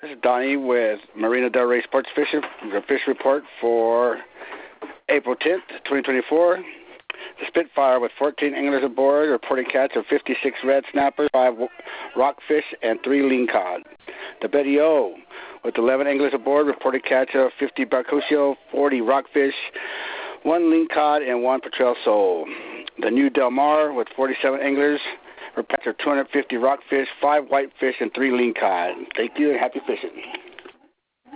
This is Donnie with Marina Del Rey Sports Fishing, the fish report for April 10th, 2024. The Spitfire with 14 anglers aboard, reporting catch of 56 red snappers, 5 rockfish, and 3 lingcod. The Betty O with 11 anglers aboard, reported catch of 50 barcocio, 40 rockfish, 1 lingcod, and 1 petrel sole. The New Del Mar with 47 anglers, reported catch of 250 rockfish, 5 whitefish, and 3 lingcod. Thank you and happy fishing.